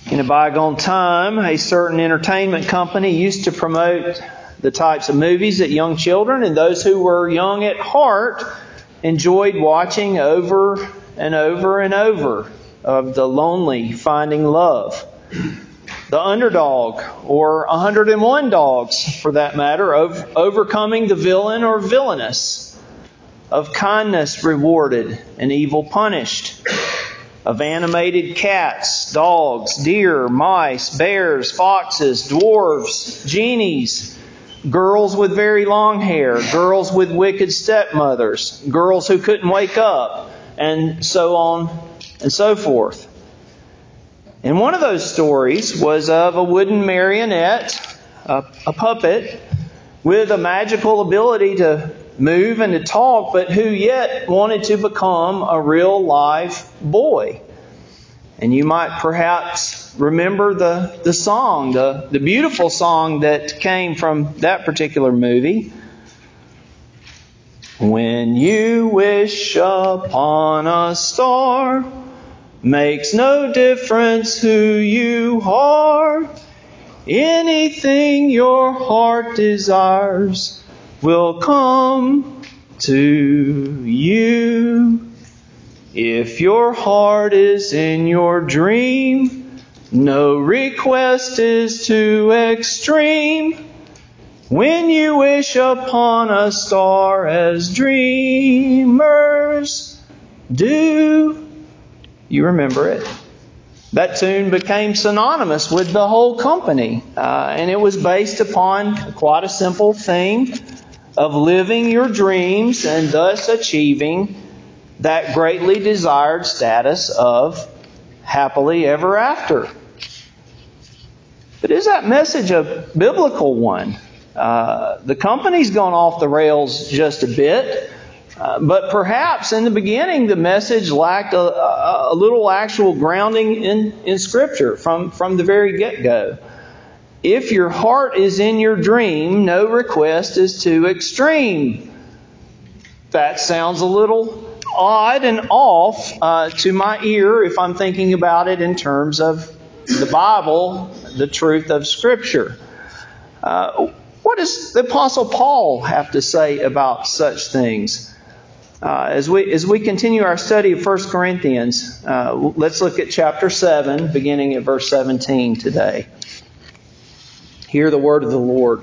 In a bygone time, a certain entertainment company used to promote the types of movies that young children and those who were young at heart enjoyed watching over and over and over, of the lonely finding love, the underdog, or 101 dogs for that matter, of overcoming the villain or villainess, of kindness rewarded and evil punished, of animated cats, dogs, deer, mice, bears, foxes, dwarves, genies, girls with very long hair, girls with wicked stepmothers, girls who couldn't wake up, and so on and so forth. And one of those stories was of a wooden marionette, a puppet, with a magical ability to move and to talk, but who yet wanted to become a real live boy. And you might perhaps remember the song, the beautiful song that came from that particular movie. When you wish upon a star, makes no difference who you are. Anything your heart desires will come to you. If your heart is in your dream, no request is too extreme. When you wish upon a star as dreamers do. You remember it. That tune became synonymous with the whole company. And it was based upon quite a simple thing of living your dreams and thus achieving that greatly desired status of happily ever after. But is that message a biblical one? The company's gone off the rails just a bit. But perhaps in the beginning the message lacked a little actual grounding in Scripture from the very get-go. If your heart is in your dream, no request is too extreme. That sounds a little odd and off to my ear if I'm thinking about it in terms of the Bible, the truth of Scripture. What does the Apostle Paul have to say about such things? As we continue our study of 1 Corinthians, let's look at chapter 7, beginning at verse 17 today. Hear the word of the Lord.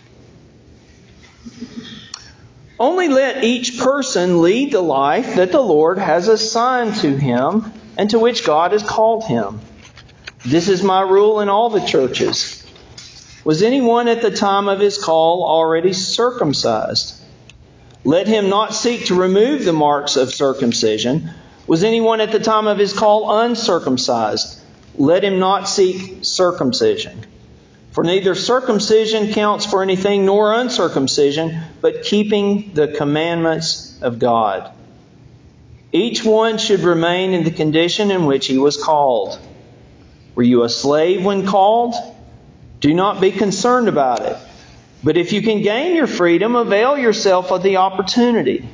Only let each person lead the life that the Lord has assigned to him and to which God has called him. This is my rule in all the churches. Was anyone at the time of his call already circumcised? Let him not seek to remove the marks of circumcision. Was anyone at the time of his call uncircumcised? Let him not seek circumcision. For neither circumcision counts for anything nor uncircumcision, but keeping the commandments of God. Each one should remain in the condition in which he was called. Were you a slave when called? Do not be concerned about it. But if you can gain your freedom, avail yourself of the opportunity.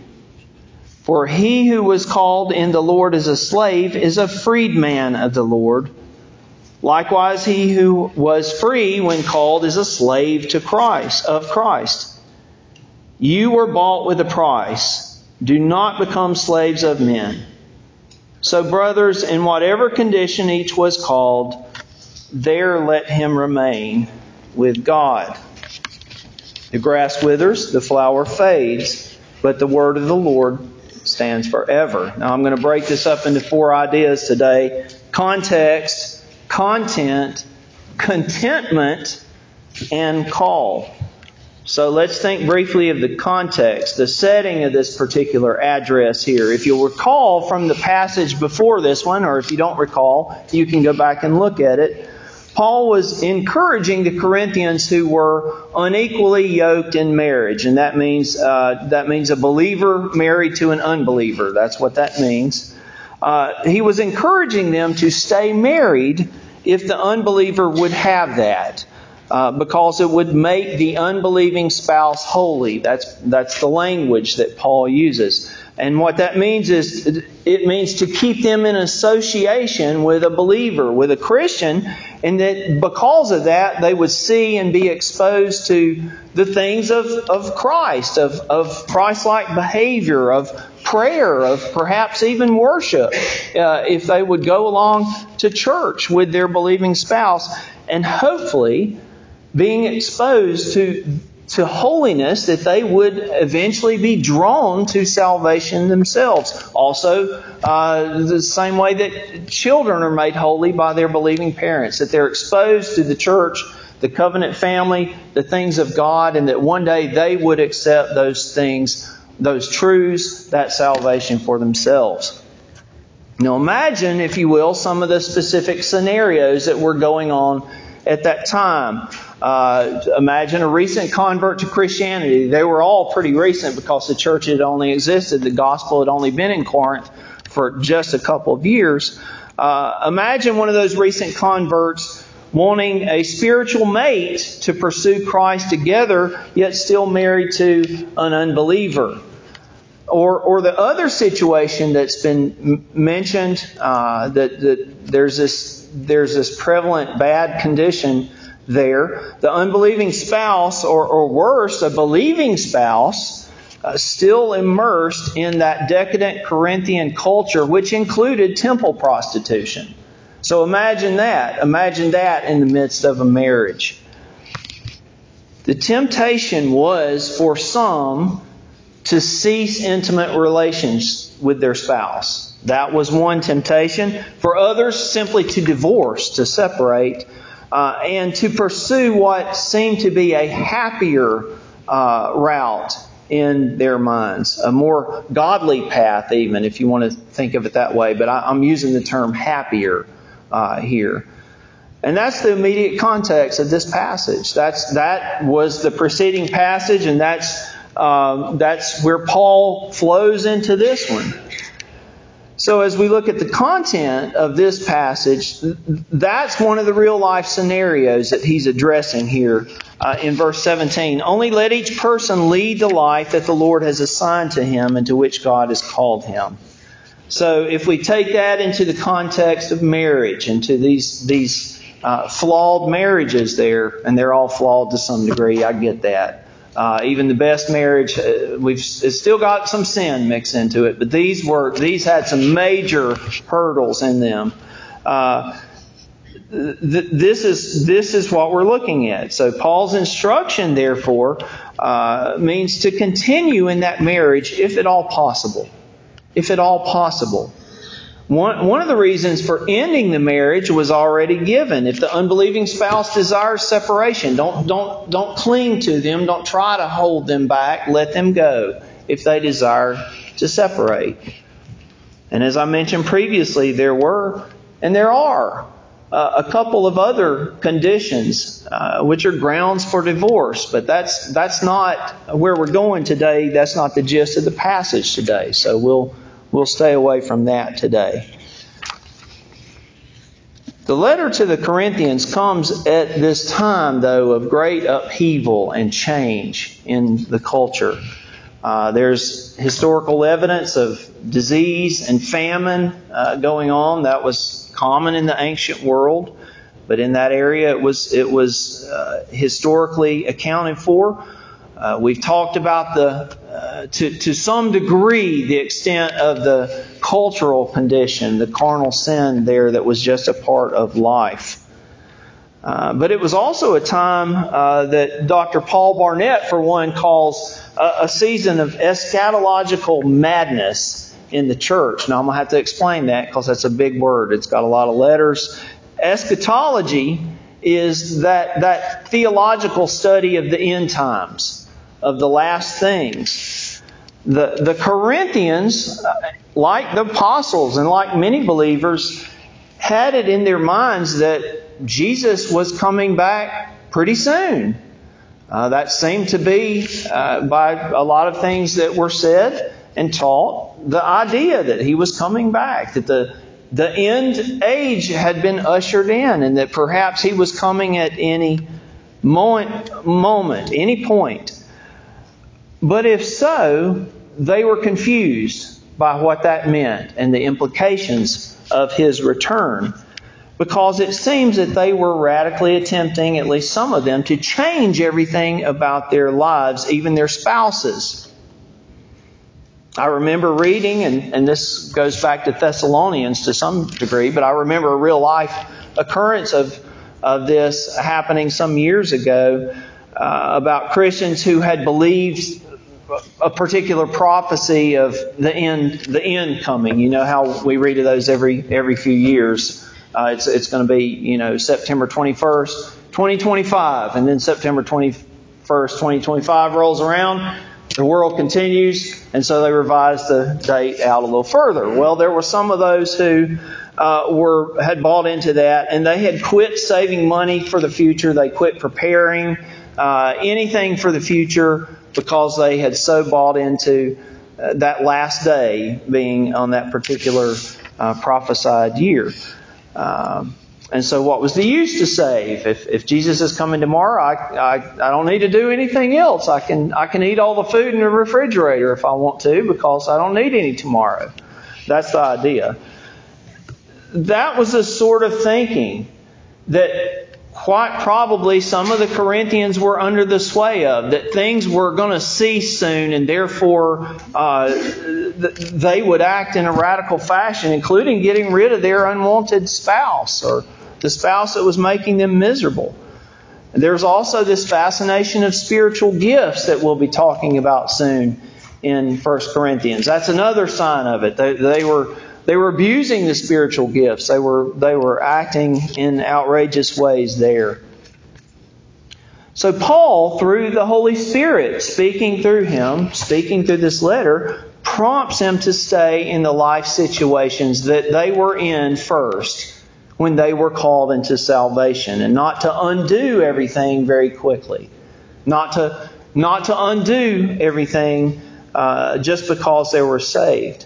For he who was called in the Lord as a slave is a freedman of the Lord. Likewise, he who was free when called is a slave to Christ. You were bought with a price. Do not become slaves of men. So, brothers, in whatever condition each was called, there let him remain with God. The grass withers, the flower fades, but the word of the Lord stands forever. Now I'm going to break this up into 4 ideas today. Context, content, contentment, and call. So let's think briefly of the context, the setting of this particular address here. If you'll recall from the passage before this one, or if you don't recall, you can go back and look at it. Paul was encouraging the Corinthians who were unequally yoked in marriage, and that means a believer married to an unbeliever. That's what that means. He was encouraging them to stay married if the unbeliever would have that, because it would make the unbelieving spouse holy. That's the language that Paul uses. And what that means is it means to keep them in association with a believer, with a Christian, and that because of that, they would see and be exposed to the things of Christ, of Christ-like behavior, of prayer, of perhaps even worship, if they would go along to church with their believing spouse, and hopefully being exposed to holiness, that they would eventually be drawn to salvation themselves. Also, the same way that children are made holy by their believing parents, that they're exposed to the church, the covenant family, the things of God, and that one day they would accept those things, those truths, that salvation for themselves. Now imagine, if you will, some of the specific scenarios that were going on at that time. Imagine a recent convert to Christianity. They were all pretty recent because the church had only existed. The gospel had only been in Corinth for just a couple of years. Imagine one of those recent converts wanting a spiritual mate to pursue Christ together, yet still married to an unbeliever. Or the other situation that's been mentioned, that there's this prevalent bad condition there. The unbelieving spouse, or worse, a believing spouse, still immersed in that decadent Corinthian culture, which included temple prostitution. So imagine that. Imagine that in the midst of a marriage. The temptation was for some to cease intimate relations with their spouse. That was one temptation. For others, simply to divorce, to separate, and to pursue what seemed to be a happier route in their minds. A more godly path, even, if you want to think of it that way. But I'm using the term happier here. And that's the immediate context of this passage. That was the preceding passage, and that's where Paul flows into this one. So as we look at the content of this passage, that's one of the real life scenarios that he's addressing here in verse 17. Only let each person lead the life that the Lord has assigned to him and to which God has called him. So if we take that into the context of marriage, into these flawed marriages there, and they're all flawed to some degree, I get that. Even the best marriage, it's still got some sin mixed into it, but these had some major hurdles in them. This is what we're looking at. So Paul's instruction, therefore, means to continue in that marriage if at all possible. If at all possible. One of the reasons for ending the marriage was already given. If the unbelieving spouse desires separation, don't cling to them. Don't try to hold them back. Let them go if they desire to separate. And as I mentioned previously, there were and there are a couple of other conditions which are grounds for divorce. But that's not where we're going today. That's not the gist of the passage today. So we'll stay away from that today. The letter to the Corinthians comes at this time, though, of great upheaval and change in the culture. There's historical evidence of disease and famine going on. That was common in the ancient world, but in that area it was historically accounted for. We've talked about to some degree, the extent of the cultural condition, the carnal sin there that was just a part of life. But it was also a time that Dr. Paul Barnett, for one, calls a season of eschatological madness in the church. Now, I'm going to have to explain that because that's a big word. It's got a lot of letters. Eschatology is that theological study of the end times, of the last things. The Corinthians, like the apostles and like many believers, had it in their minds that Jesus was coming back pretty soon. That seemed to be, by a lot of things that were said and taught, the idea that He was coming back, that the end age had been ushered in, and that perhaps He was coming at any moment, any point. But if so, they were confused by what that meant and the implications of His return, because it seems that they were radically attempting, at least some of them, to change everything about their lives, even their spouses. I remember reading, and this goes back to Thessalonians to some degree, but I remember a real life occurrence of this happening some years ago about Christians who had believed a particular prophecy of the end coming. You know how we read of those every few years. It's going to be, September 21st, 2025, and then September 21st, 2025 rolls around. The world continues, and so they revised the date out a little further. Well, there were some of those who had bought into that, and they had quit saving money for the future. They quit preparing anything for the future because they had so bought into that last day being on that particular prophesied year. And so what was the use to save? If Jesus is coming tomorrow, I don't need to do anything else. I can eat all the food in the refrigerator if I want to, because I don't need any tomorrow. That's the idea. That was the sort of thinking that quite probably some of the Corinthians were under the sway of, that things were going to cease soon, and therefore they would act in a radical fashion, including getting rid of their unwanted spouse or the spouse that was making them miserable. There's also this fascination of spiritual gifts that we'll be talking about soon in 1 Corinthians. That's another sign of it. They were abusing the spiritual gifts. They were acting in outrageous ways there. So Paul, through the Holy Spirit, speaking through this letter, prompts him to stay in the life situations that they were in first when they were called into salvation, and not to undo everything very quickly. Not to undo everything just because they were saved.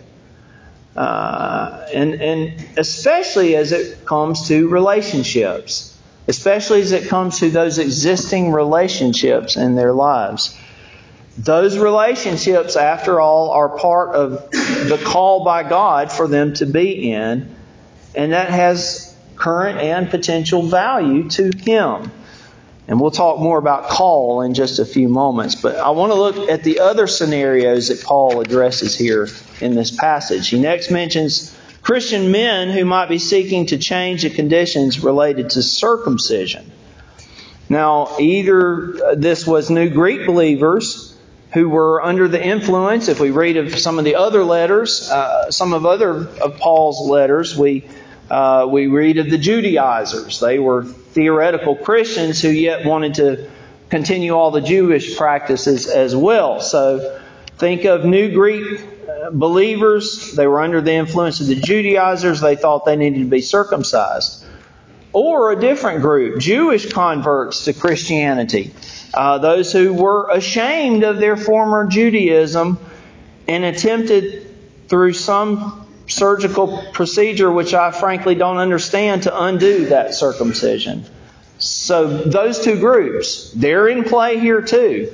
And especially as it comes to relationships. Especially as it comes to those existing relationships in their lives. Those relationships, after all, are part of the call by God for them to be in. And that has current and potential value to Him. And we'll talk more about call in just a few moments. But I want to look at the other scenarios that Paul addresses here in this passage. He next mentions Christian men who might be seeking to change the conditions related to circumcision. Now, either this was new Greek believers who were under the influence. If we read of some of the other letters, some of Paul's letters, we read of the Judaizers. They were theoretical Christians who yet wanted to continue all the Jewish practices as well. So think of new Greek believers. They were under the influence of the Judaizers. They thought they needed to be circumcised. Or a different group, Jewish converts to Christianity. Those who were ashamed of their former Judaism and attempted through some surgical procedure, which I frankly don't understand, to undo that circumcision. So those two groups, they're in play here too.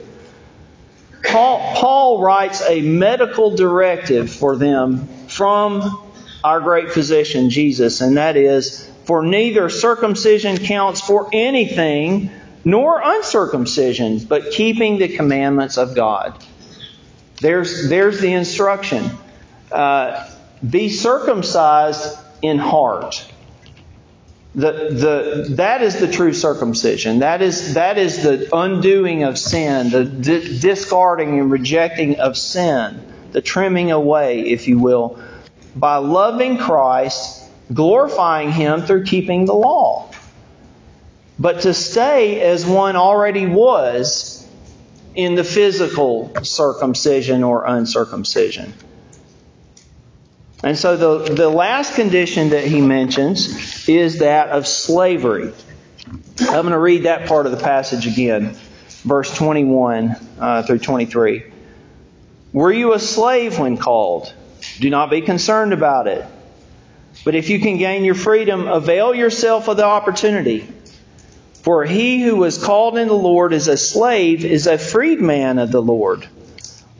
Paul writes a medical directive for them from our great physician, Jesus, and that is, for neither circumcision counts for anything, nor uncircumcision, but keeping the commandments of God. There's the instruction. Be circumcised in heart. That is the true circumcision. That is the undoing of sin, the discarding and rejecting of sin, the trimming away, if you will, by loving Christ, glorifying Him through keeping the law. But to stay as one already was in the physical circumcision or uncircumcision. And so the last condition that he mentions is that of slavery. I'm going to read that part of the passage again, verse 21 through 23. Were you a slave when called? Do not be concerned about it. But if you can gain your freedom, avail yourself of the opportunity. For he who was called in the Lord as a slave is a freedman of the Lord.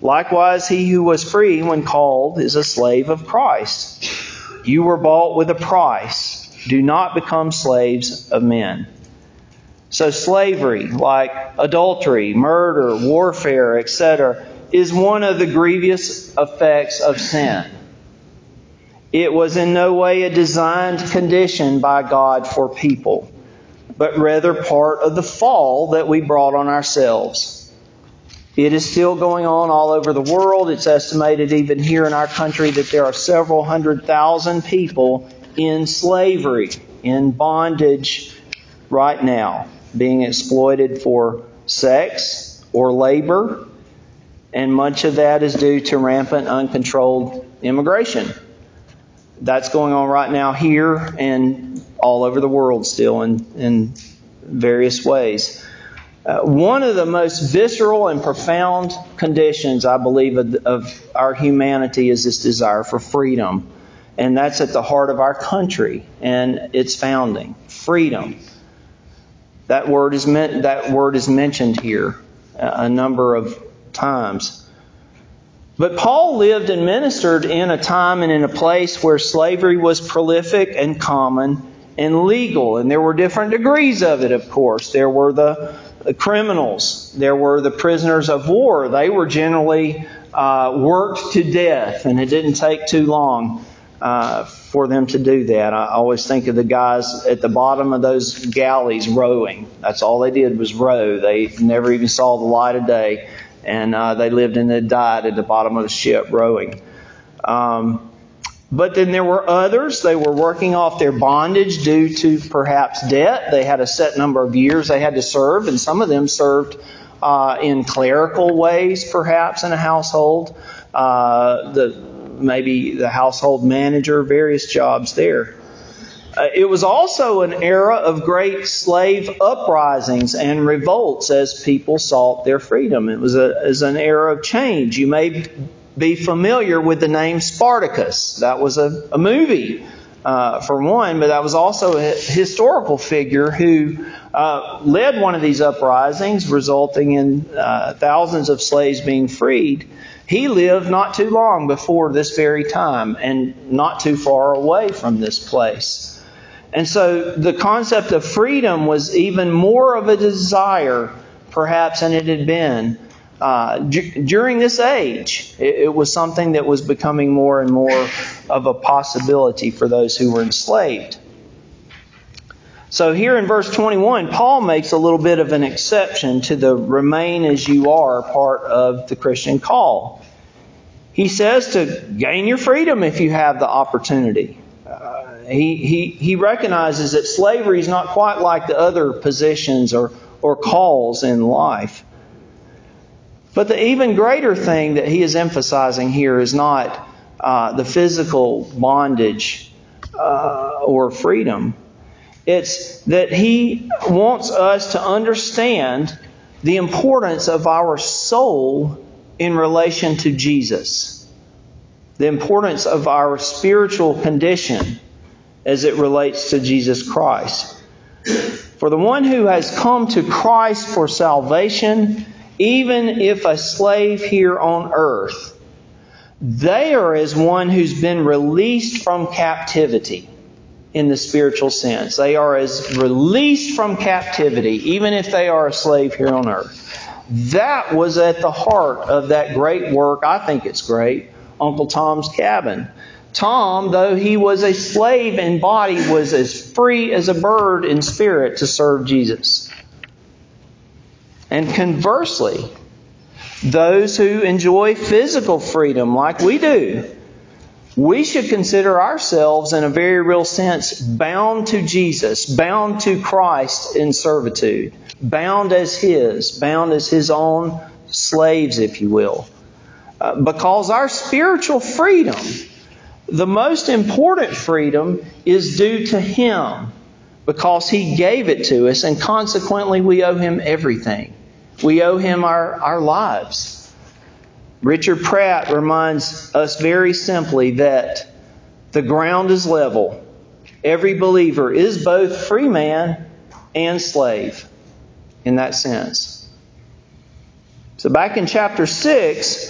Likewise, he who was free when called is a slave of Christ. You were bought with a price. Do not become slaves of men. So slavery, like adultery, murder, warfare, etc., is one of the grievous effects of sin. It was in no way a designed condition by God for people, but rather part of the fall that we brought on ourselves. It is still going on all over the world. It's estimated even here in our country that there are several 100,000 people in slavery, in bondage right now, being exploited for sex or labor, and much of that is due to rampant, uncontrolled immigration. That's going on right now here and all over the world still in various ways. One of the most visceral and profound conditions, I believe, of our humanity is this desire for freedom. And that's at the heart of our country and its founding. Freedom. That word is mentioned here a number of times. But Paul lived and ministered in a time and in a place where slavery was prolific and common and legal. And there were different degrees of it, of course. There were the criminals. There were the prisoners of war. They were generally worked to death, and it didn't take too long for them to do that. I always think of the guys at the bottom of those galleys rowing. That's all they did was row. They never even saw the light of day. And they lived and they died at the bottom of the ship rowing. But then there were others. They were working off their bondage due to perhaps debt. They had a set number of years they had to serve. And some of them served in clerical ways, perhaps, in a household. Maybe the household manager, various jobs there. It was also an era of great slave uprisings and revolts as people sought their freedom. It was an era of change. You may be familiar with the name Spartacus. That was a movie, for one, but that was also a historical figure who led one of these uprisings, resulting in thousands of slaves being freed. He lived not too long before this very time and not too far away from this place. And so the concept of freedom was even more of a desire, perhaps, than it had been during this age. It was something that was becoming more and more of a possibility for those who were enslaved. So here in verse 21, Paul makes a little bit of an exception to the remain as you are part of the Christian call. He says to gain your freedom if you have the opportunity. He recognizes that slavery is not quite like the other positions or calls in life. But the even greater thing that he is emphasizing here is not the physical bondage or freedom. It's that he wants us to understand the importance of our soul in relation to Jesus. The importance of our spiritual condition as it relates to Jesus Christ. For the one who has come to Christ for salvation, even if a slave here on earth, they are as one who's been released from captivity in the spiritual sense. They are as released from captivity, even if they are a slave here on earth. That was at the heart of that great work, I think it's great, Uncle Tom's Cabin. Tom, though he was a slave in body, was as free as a bird in spirit to serve Jesus. And conversely, those who enjoy physical freedom like we do, we should consider ourselves in a very real sense bound to Jesus, bound to Christ in servitude, bound as His own slaves, if you will. Because our spiritual freedom, the most important freedom, is due to Him because He gave it to us, and consequently we owe Him everything. We owe Him our lives. Richard Pratt reminds us very simply that the ground is level. Every believer is both free man and slave in that sense. So back in chapter 6,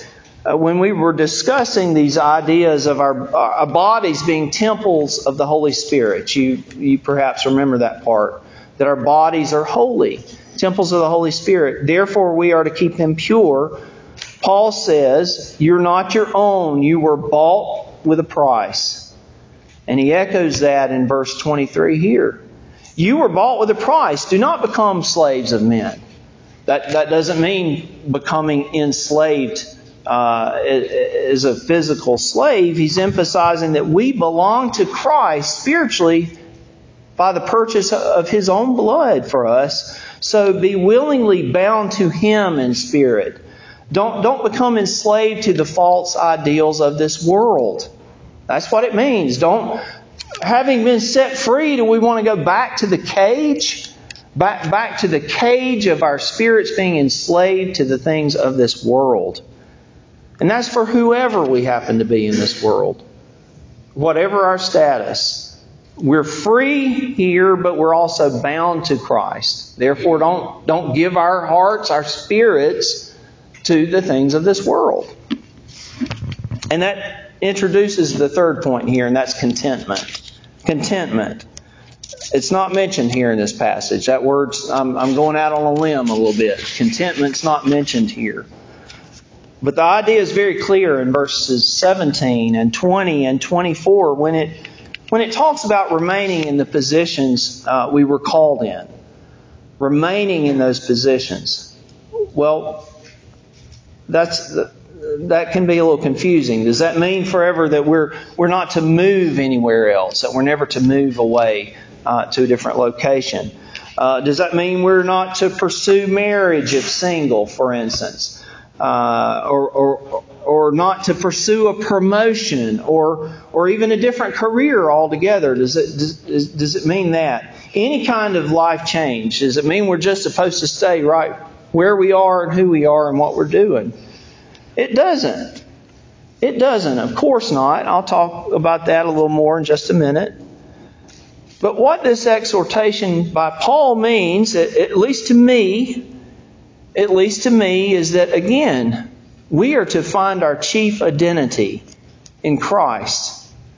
when we were discussing these ideas of our bodies being temples of the Holy Spirit. You perhaps remember that part, that our bodies are holy, temples of the Holy Spirit. Therefore, we are to keep them pure. Paul says, you're not your own. You were bought with a price. And he echoes that in verse 23 here. You were bought with a price. Do not become slaves of men. That doesn't mean becoming enslaved as a physical slave. He's emphasizing that we belong to Christ spiritually by the purchase of His own blood for us. So be willingly bound to Him in spirit. Don't become enslaved to the false ideals of this world. That's what it means. Having been set free, do we want to go back to the cage? Back to the cage of our spirits being enslaved to the things of this world. And that's for whoever we happen to be in this world. Whatever our status. We're free here, but we're also bound to Christ. Therefore, don't give our hearts, our spirits, to the things of this world. And that introduces the third point here, and that's contentment. Contentment. It's not mentioned here in this passage. That word, I'm going out on a limb a little bit. Contentment's not mentioned here. But the idea is very clear in verses 17 and 20 and 24 when it talks about remaining in the positions we were called in. Remaining in those positions. Well, that can be a little confusing. Does that mean forever that we're not to move anywhere else? That we're never to move away to a different location? Does that mean we're not to pursue marriage if single, for instance? Or not to pursue a promotion or even a different career altogether? Does it mean that? Any kind of life change, does it mean we're just supposed to stay right where we are and who we are and what we're doing? It doesn't. It doesn't. Of course not. I'll talk about that a little more in just a minute. But what this exhortation by Paul means, at least to me, is that, again, we are to find our chief identity in Christ.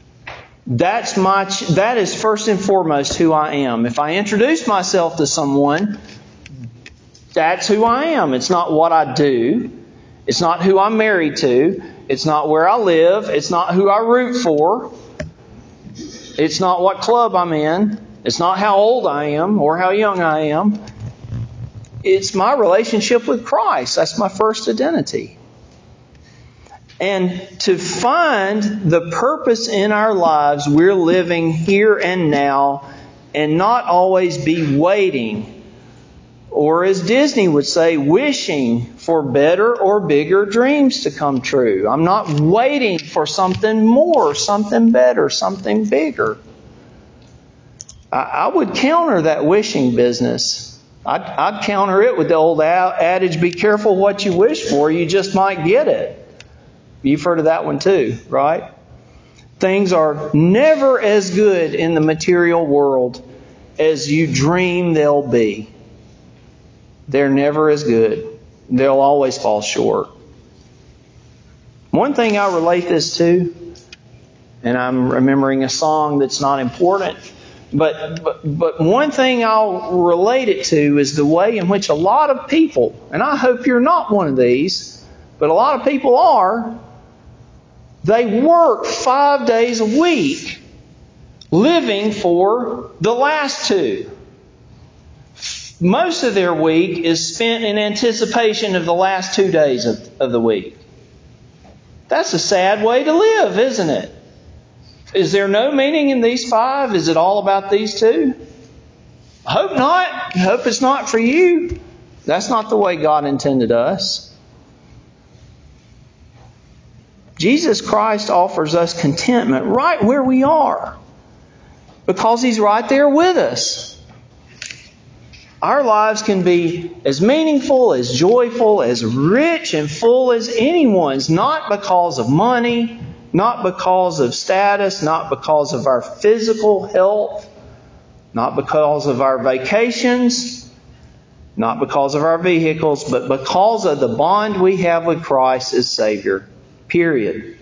That is first and foremost who I am. If I introduce myself to someone, that's who I am. It's not what I do. It's not who I'm married to. It's not where I live. It's not who I root for. It's not what club I'm in. It's not how old I am or how young I am. It's my relationship with Christ. That's my first identity. And to find the purpose in our lives, we're living here and now and not always be waiting, or as Disney would say, wishing for better or bigger dreams to come true. I'm not waiting for something more, something better, something bigger. I would counter that wishing business. I'd counter it with the old adage, be careful what you wish for, you just might get it. You've heard of that one too, right? Things are never as good in the material world as you dream they'll be. They're never as good. They'll always fall short. One thing I'll relate this to, and I'm remembering a song that's not important, but one thing I'll relate it to is the way in which a lot of people, and I hope you're not one of these, but a lot of people are, they work 5 days a week living for the last 2. Most of their week is spent in anticipation of the last 2 days of the week. That's a sad way to live, isn't it? Is there no meaning in these 5? Is it all about these 2? I hope not. I hope it's not for you. That's not the way God intended us. Jesus Christ offers us contentment right where we are because He's right there with us. Our lives can be as meaningful, as joyful, as rich and full as anyone's, not because of money, not because of status, not because of our physical health, not because of our vacations, not because of our vehicles, but because of the bond we have with Christ as Savior. Period.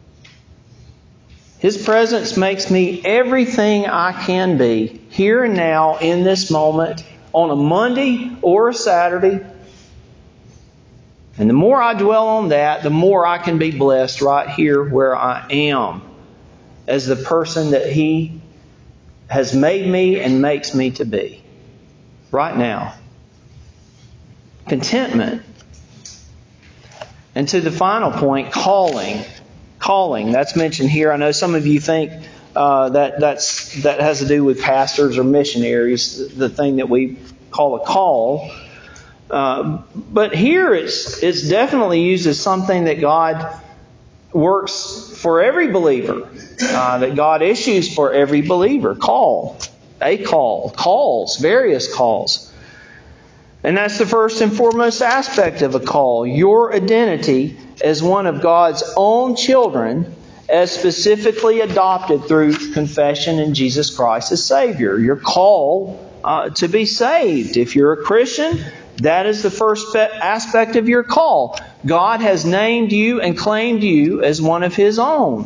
His presence makes me everything I can be, here and now, in this moment, on a Monday or a Saturday. And the more I dwell on that, the more I can be blessed right here where I am, as the person that He has made me and makes me to be. Right now. Contentment. And to the final point, calling. Calling, that's mentioned here. I know some of you think that has to do with pastors or missionaries, the thing that we call a call. But here it's definitely used as something that God works for every believer, that God issues for every believer. Call, a call, calls, various calls. And that's the first and foremost aspect of a call. Your identity as one of God's own children, as specifically adopted through confession in Jesus Christ as Savior. Your call to be saved. If you're a Christian, that is the first aspect of your call. God has named you and claimed you as one of His own.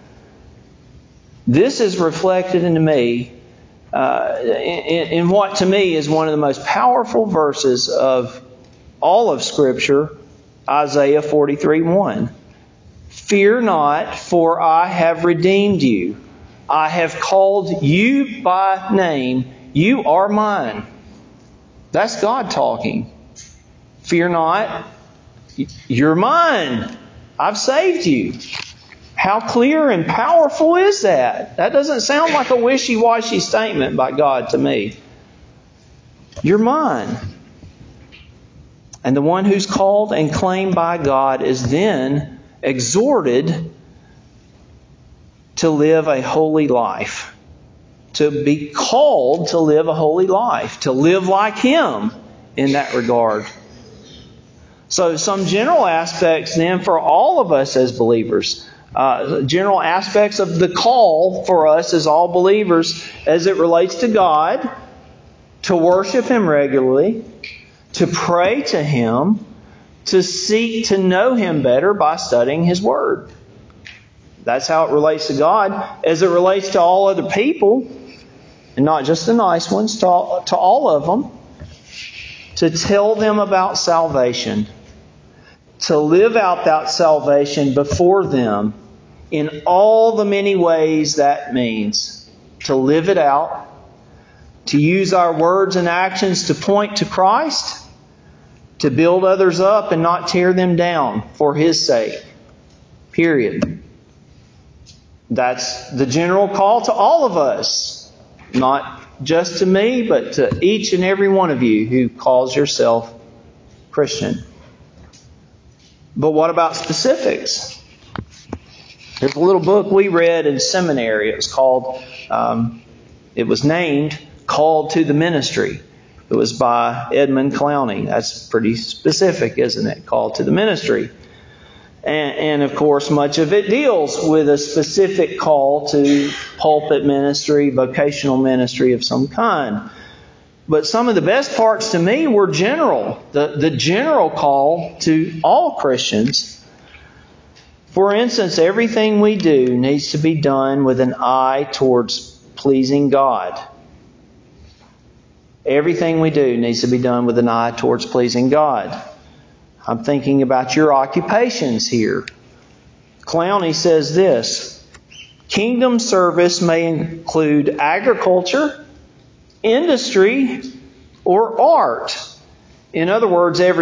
This is reflected in me in what to me is one of the most powerful verses of all of Scripture, Isaiah 43:1. Fear not, for I have redeemed you. I have called you by name. You are mine. That's God talking. Fear not, you're mine. I've saved you. How clear and powerful is that? That doesn't sound like a wishy-washy statement by God to me. You're mine. And the one who's called and claimed by God is then exhorted to live a holy life. To be called to live a holy life. To live like Him in that regard. So some general aspects then for all of us as believers. General aspects of the call for us as all believers as it relates to God, to worship Him regularly, to pray to Him, to seek to know Him better by studying His Word. That's how it relates to God. As it relates to all other people, and not just the nice ones, to all of them, to tell them about salvation. To live out that salvation before them in all the many ways that means. To live it out. To use our words and actions to point to Christ. To build others up and not tear them down for His sake. Period. That's the general call to all of us. Not just to me, but to each and every one of you who calls yourself Christian. But what about specifics? There's a little book we read in seminary. It was called, it was named Called to the Ministry. It was by Edmund Clowney. That's pretty specific, isn't it? Called to the Ministry. And of course, much of it deals with a specific call to pulpit ministry, vocational ministry of some kind. But some of the best parts to me were general. The general call to all Christians. For instance, everything we do needs to be done with an eye towards pleasing God. Everything we do needs to be done with an eye towards pleasing God. I'm thinking about your occupations here. Clowney says this: kingdom service may include agriculture, industry, or art. In other words, a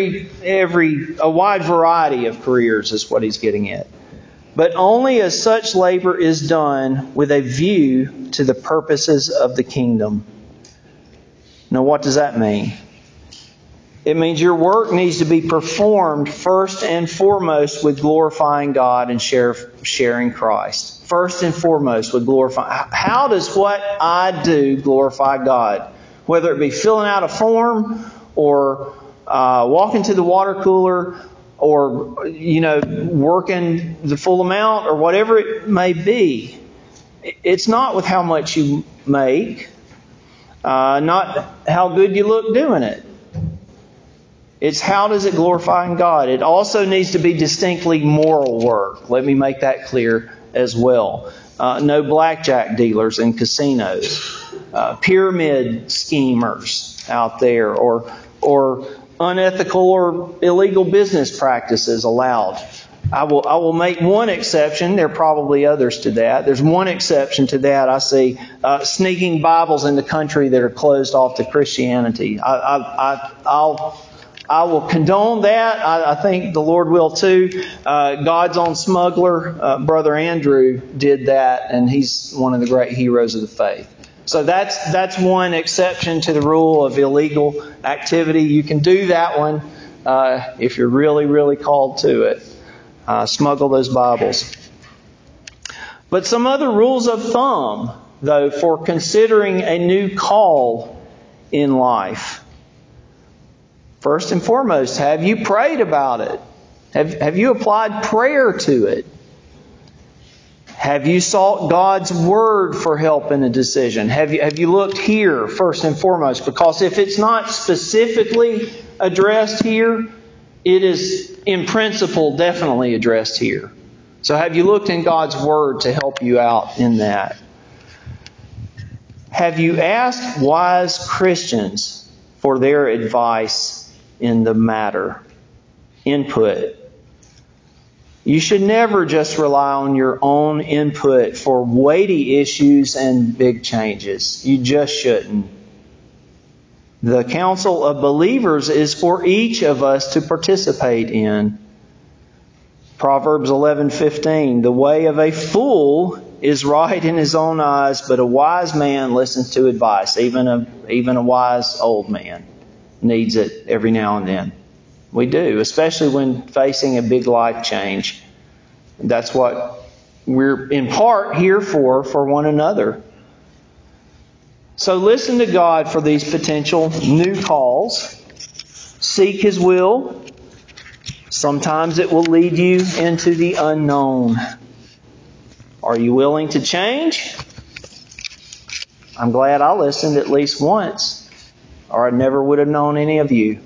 wide variety of careers is what he's getting at. But only as such labor is done with a view to the purposes of the kingdom. Now, what does that mean? It means your work needs to be performed first and foremost with glorifying God and sharing Christ. First and foremost with glorifying. How does what I do glorify God? Whether it be filling out a form or walking to the water cooler or, working the full amount or whatever it may be. It's not with how much you make, not how good you look doing it. It's how does it glorify God. It also needs to be distinctly moral work. Let me make that clear as well. No blackjack dealers in casinos, pyramid schemers out there, or unethical or illegal business practices allowed. I will make one exception. There are probably others to that. There's one exception to that. I see sneaking Bibles in the country that are closed off to Christianity. I will condone that. I think the Lord will too. God's own smuggler, Brother Andrew, did that, and he's one of the great heroes of the faith. So that's one exception to the rule of illegal activity. You can do that one if you're really, really called to it. Smuggle those Bibles. But some other rules of thumb, though, for considering a new call in life. First and foremost, have you prayed about it? Have you applied prayer to it? Have you sought God's Word for help in a decision? Have you looked here first and foremost? Because if it's not specifically addressed here, it is in principle definitely addressed here. So have you looked in God's Word to help you out in that? Have you asked wise Christians for their advice in the matter? Input. You should never just rely on your own input for weighty issues and big changes. You just shouldn't. The counsel of believers is for each of us to participate in. Proverbs 11:15, the way of a fool is right in his own eyes, but a wise man listens to advice. Even a wise old man needs it every now and then. We do, especially when facing a big life change. That's what we're in part here for one another. So listen to God for these potential new calls. Seek His will. Sometimes it will lead you into the unknown. Are you willing to change? I'm glad I listened at least once, or I never would have known any of you.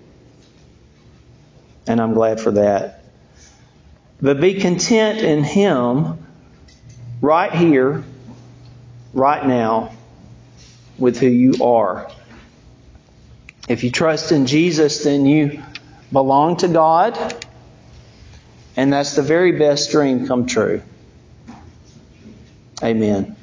And I'm glad for that. But be content in Him right here, right now, with who you are. If you trust in Jesus, then you belong to God, and that's the very best dream come true. Amen.